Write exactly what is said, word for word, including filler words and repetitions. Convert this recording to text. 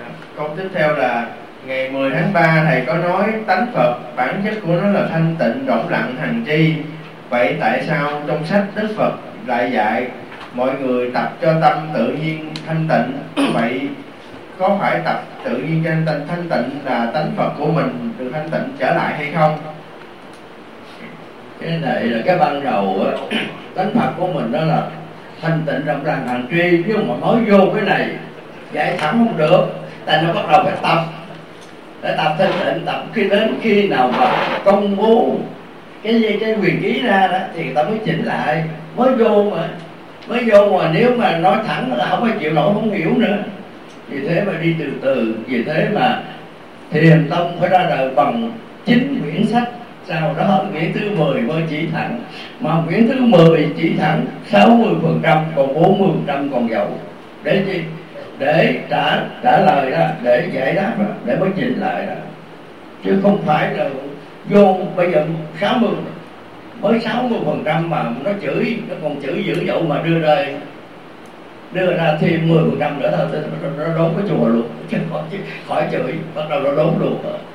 Câu tiếp theo là ngày mười tháng ba thầy có nói tánh Phật bản chất của nó là thanh tịnh rỗng lặng hằng chi. Vậy tại sao trong sách Đức Phật lại dạy mọi người tập cho tâm tự nhiên thanh tịnh? Vậy có phải tập tự nhiên thanh tịnh, thanh tịnh là tánh Phật của mình được thanh tịnh trở lại hay không? Cái này là cái ban đầu á, tánh Phật của mình đó là thanh tịnh rộng ràng hằng tri, nhưng mà mới vô cái này dạy thẳng không được. Tại nó bắt đầu phải tập, phải tập thanh tịnh, tập khi đến khi nào mà công bố cái gì cái quyền ký ra đó thì người ta mới chỉnh lại. Mới vô mà mới vô mà nếu mà nói thẳng là không phải chịu nổi, không hiểu nữa. Vì thế mà đi từ từ, vì thế mà Thiền Tông phải ra đời bằng chín quyển sách, sau đó quyển thứ mười mới chỉ thẳng. Mà quyển thứ mười chỉ thẳng sáu mươi phần trăm, còn bốn mươi phần trăm còn dậu. Để chi? Để trả trả lời đó, để giải đáp đó, để mới chỉnh lại đó. Chứ không phải là vô bây giờ sáu mươi mới sáu mươi phần trăm mà nó chửi, nó còn chửi dữ dội mà đưa ra đưa ra thêm mười phần trăm nữa thôi, nó đốn cái chùa luôn, chứ khỏi, chứ khỏi chửi, bắt đầu nó đốn luôn.